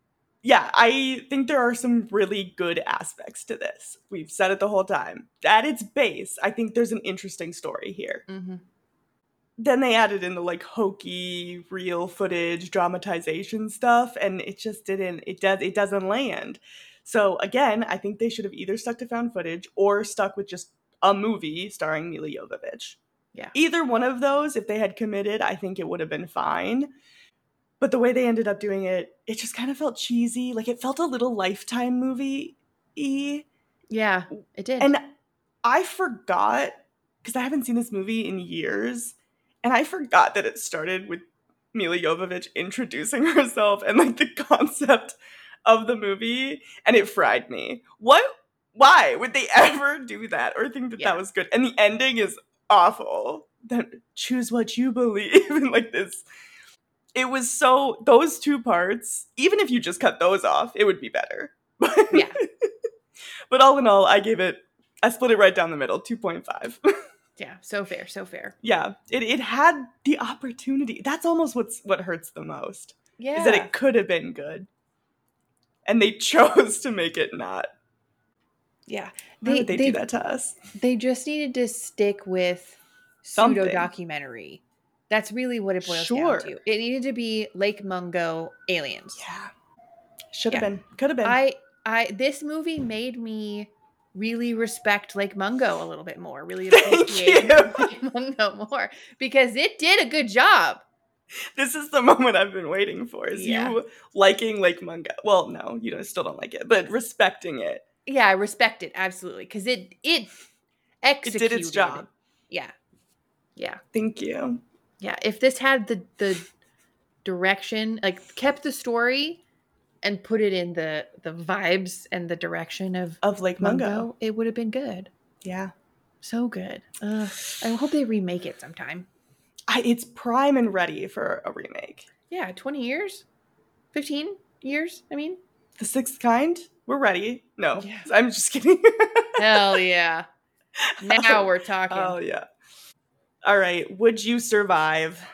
yeah, I think there are some really good aspects to this. We've said it the whole time. At its base, I think there's an interesting story here. Mm-hmm. Then they added in the like hokey, real footage, dramatization stuff, and it just didn't, it does, it doesn't land. So again, I think they should have either stuck to found footage or stuck with just a movie starring Milla Jovovich. Yeah. Either one of those, if they had committed, I think it would have been fine. But the way they ended up doing it, it just kind of felt cheesy. Like, it felt a little Lifetime movie-y. Yeah, it did. And I forgot, because I haven't seen this movie in years, and I forgot that it started with Milla Jovovich introducing herself and, like, the concept of the movie, and it fried me. What? Why would they ever do that or think that Yeah. that was good? And the ending is awful. Then choose what you believe, and, like, this... It was so, those two parts, even if you just cut those off, it would be better. Yeah. But all in all, I gave it, I split it right down the middle, two point five. Yeah, so fair, so fair. Yeah, it, it had the opportunity. That's almost what's what hurts the most. Yeah. Is that it could have been good. And they chose to make it not. Yeah. Why would they do that to us? They just needed to stick with Something. pseudo-documentary. That's really what it boils Sure. down to. It needed to be Lake Mungo aliens. Yeah. Should have Yeah. been. Could have been. I, I, this movie made me really respect Lake Mungo a little bit more. Really Thank appreciate you. Lake Mungo more because it did a good job. This is the moment I've been waiting for. Is Yeah. you liking Lake Mungo? Well, no, you don't, still don't like it, but respecting it. Yeah, I respect it absolutely because it it It executed. did its job. Yeah, yeah, Thank you. yeah. If this had the the direction, like kept the story and put it in the the vibes and the direction of Of Lake Mungo. Mungo, it would have been good. Yeah. So good. Ugh. I hope they remake it sometime. I, it's prime and ready for a remake. Yeah, twenty years, fifteen years. I mean, The Sixth Kind? We're ready. No, Yeah. I'm just kidding. hell yeah. Now we're talking. Oh, yeah. All right. Would you survive?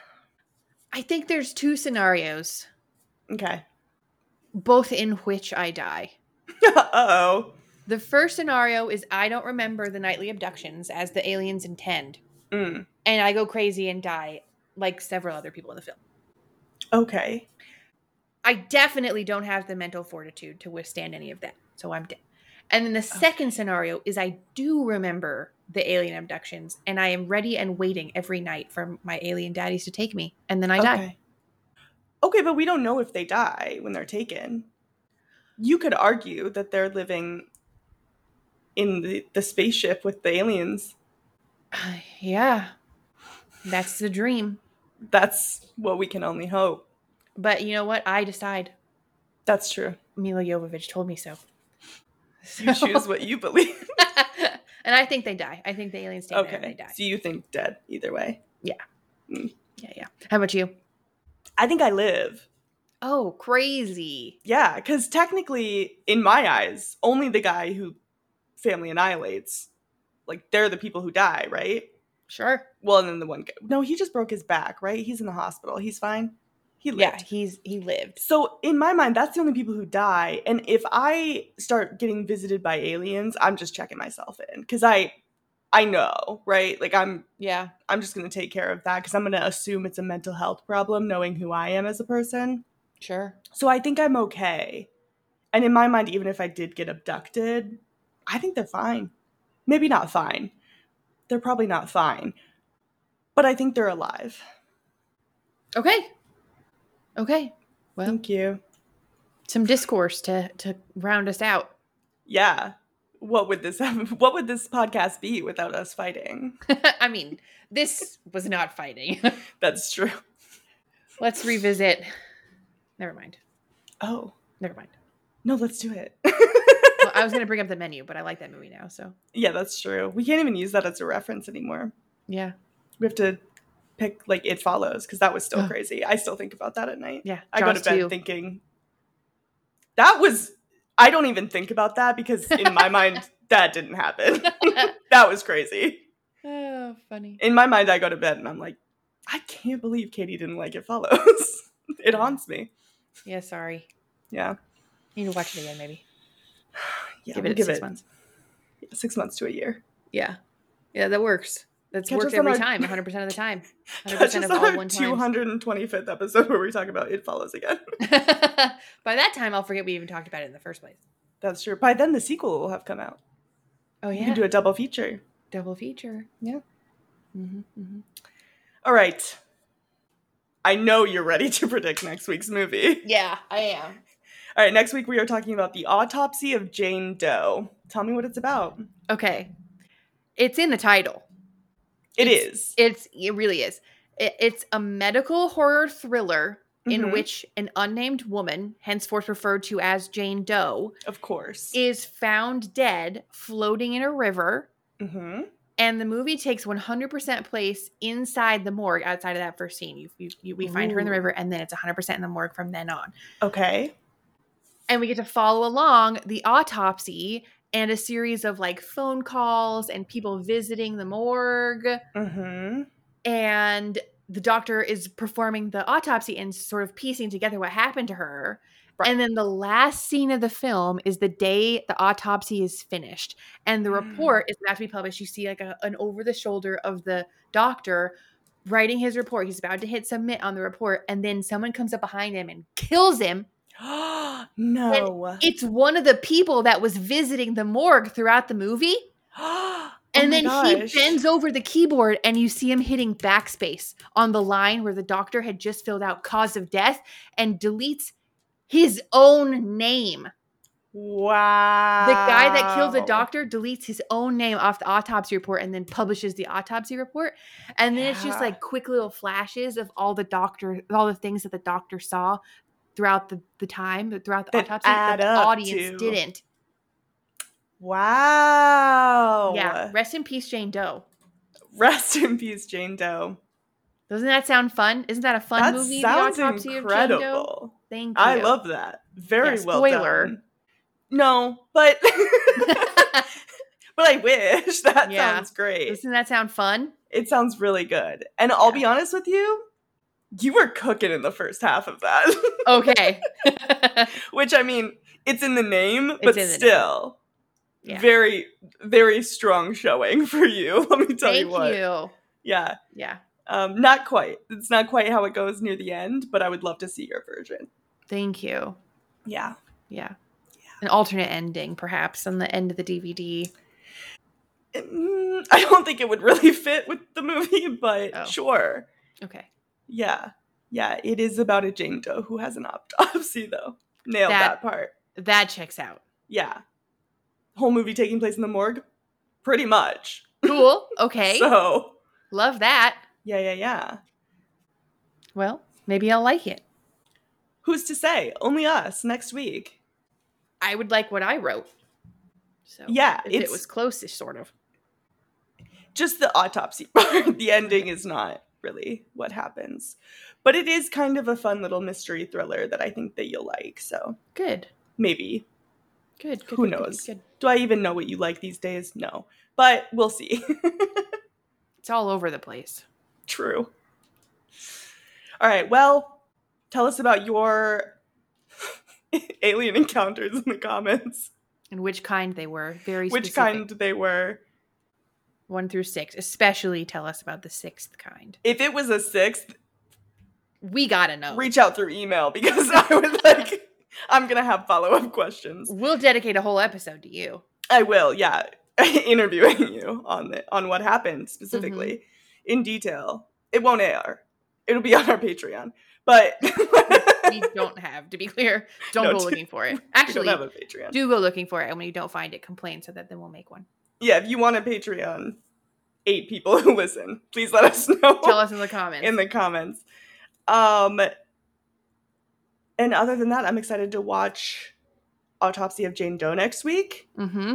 I think there's two scenarios, Okay. both in which I die. Uh-oh. The first scenario is I don't remember the nightly abductions as the aliens intend, Mm. and I go crazy and die like several other people in the film. Okay. I definitely don't have the mental fortitude to withstand any of that, so I'm dead. And then the second scenario is I do remember the alien abductions, and I am ready and waiting every night for my alien daddies to take me, and then I die. Okay. Okay, but we don't know if they die when they're taken. You could argue that they're living in the, the spaceship with the aliens. Uh, yeah, that's the dream. That's what we can only hope. But you know what? I decide. That's true. Milla Jovovich told me so. You So- choose what you believe. And I think they die. I think the aliens take them and they Okay. die. So you think dead either way. Yeah, yeah. How about you? I think I live. Oh, crazy. Yeah, because technically, in my eyes, only the guy who family annihilates, like, they're the people who die, right? Sure. Well, and then the one guy. No, he just broke his back, right? He's in the hospital. He's fine. He lived. Yeah, he's he lived. So in my mind, that's the only people who die. And if I start getting visited by aliens, I'm just checking myself in because I, I know, right? Like I'm, Yeah. I'm just gonna take care of that because I'm gonna assume it's a mental health problem, knowing who I am as a person. Sure. So I think I'm okay. And in my mind, even if I did get abducted, I think they're fine. Maybe not fine. They're probably not fine. But I think they're alive. Okay. Okay. Well, Thank you. some discourse to to round us out. Yeah. What would this have, what would this podcast be without us fighting? I mean, this was not fighting. That's true. Let's revisit. Never mind. Oh, Never mind. no, let's do it. Well, I was going to bring up The Menu, but I like that movie now, so. Yeah, that's true. We can't even use that as a reference anymore. Yeah. We have to pick, like, It Follows, because that was still Ugh. crazy. I still think about that at night. Yeah. I go Jaws to bed two. thinking, that was, I don't even think about that, because in my mind, that didn't happen. That was crazy. Oh, funny. In my mind, I go to bed and I'm like, I can't believe Katie didn't like It Follows. It haunts me. Yeah, sorry. Yeah. You need to watch it again, maybe. Yeah, Give we'll it give six it months. six months to a year. Yeah. Yeah, that works. That's Catch worked us on every our- time, one hundred percent of the time. one hundred Catch percent us of on all our one two times. hundred twenty-fifth episode where we talk about It Follows again. By that time, I'll forget we even talked about it in the first place. That's true. By then, the sequel will have come out. Oh, yeah. You can do a double feature. Double feature. Yeah. Mm-hmm, mm-hmm. All right. I know you're ready to predict next week's movie. Yeah, I am. All right, next week we are talking about The Autopsy of Jane Doe. Tell me what it's about. Okay. It's in the title. It It's- is. It's it really is. It, it's a medical horror thriller in Mhm. which an unnamed woman, henceforth referred to as Jane Doe, Of course. is found dead floating in a river, Mm-hmm. and the movie takes one hundred percent place inside the morgue outside of that first scene. You, you, you, we find her in the Ooh. river, and then it's one hundred percent in the morgue from then on. Okay. And we get to follow along the autopsy and a series of like phone calls and people visiting the morgue. Mm-hmm. And the doctor is performing the autopsy and sort of piecing together what happened to her. Right. And then the last scene of the film is the day the autopsy is finished. And the Mm. report is about to be published. You see like a, an over the shoulder of the doctor writing his report. He's about to hit submit on the report. And then someone comes up behind him and kills him. No. It's one of the people that was visiting the morgue throughout the movie. Oh And my then gosh. he bends over the keyboard and you see him hitting backspace on the line where the doctor had just filled out cause of death and deletes his own name. Wow. The guy that killed the doctor deletes his own name off the autopsy report and then publishes the autopsy report. And then it's just Yeah. like quick little flashes of all the doctor, all the things that the doctor saw throughout the, the time, throughout the That autopsy that add the up audience to- didn't. Wow. Yeah. Rest in peace, Jane Doe. Rest in peace, Jane Doe. Doesn't that sound fun? Isn't that a fun That movie? sounds The Autopsy of Jane Doe. incredible. Thank you. I love that. Very Yeah, well spoiler. done. No, but but I wish. That Yeah. sounds great. Doesn't that sound fun? It sounds really good. And I'll Yeah. be honest with you, you were cooking in the first half of that. Okay. Which, I mean, it's in the name, but in the name. still, Yeah. very, very strong showing for you. Let me tell Thank you what. you. Yeah. Yeah. Um, not quite. It's not quite how it goes near the end, but I would love to see your version. Thank you. Yeah. Yeah. An alternate ending, perhaps, on the end of the D V D. Mm, I don't think it would really fit with the movie, but Oh. sure. Okay. Yeah. Yeah, it is about a Jane Doe who has an autopsy, though. Nailed That- that, part. That checks out. Yeah. Whole movie taking place in the morgue? Pretty much. Cool. Okay. So, Love that. yeah, yeah, yeah. Well, maybe I'll like it. Who's to say? Only us next week. I would like what I wrote. So Yeah, if it's- it was close-ish, sort of. Just the autopsy part. The ending is not really what happens. But it is kind of a fun little mystery thriller that I think that you'll like. So, Good. maybe. Good. good Who good, good, knows? Good, good. Do I even know what you like these days? No. But we'll see. It's all over the place. True. All right. Well, tell us about your alien encounters in the comments. And which kind they were. Very Which specific. kind they were. One through six. Especially tell us about the sixth kind. If it was a sixth, We gotta know. reach out through email because I would like, I'm going to have follow up questions. We'll dedicate a whole episode to you. I will, yeah. Interviewing you on the, on what happened specifically Mm-hmm. in detail. It won't air. It'll be on our Patreon. But We don't have, to be clear. Don't No, go do- looking for it. we don't Actually, have a Patreon. do go looking for it. And when you don't find it, complain so that then we'll make one. Yeah, if you want a Patreon, eight people who listen, please let us know. Tell us in the comments. in the comments. Um, and other than that, I'm excited to watch Autopsy of Jane Doe next week. Mm-hmm.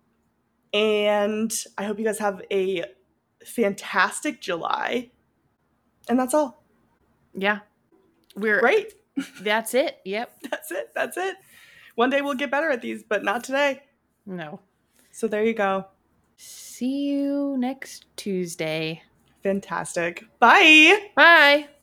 And I hope you guys have a fantastic July. And that's all. Yeah. We're Great. That's it. Yep. That's it. That's it. One day we'll get better at these, but not today. No. So there you go. See you next Tuesday. Fantastic. Bye. Bye.